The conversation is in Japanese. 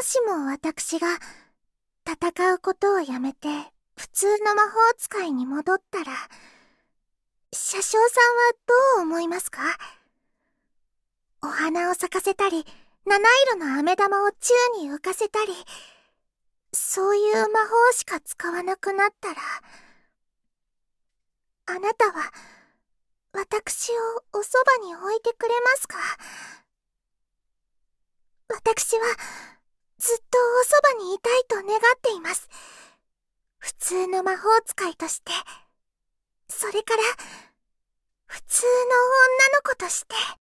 しも私が戦うことをやめて普通の魔法使いに戻ったら、車掌さんはどう思いますか？お花を咲かせたり、七色の飴玉を宙に浮かせたり、そういう魔法しか使わなくなったら、あなたは私をおそばに置いてくれますか？私はずっとおそばにいたいと願っています。普通の魔法使いとして、それから普通の女の子として。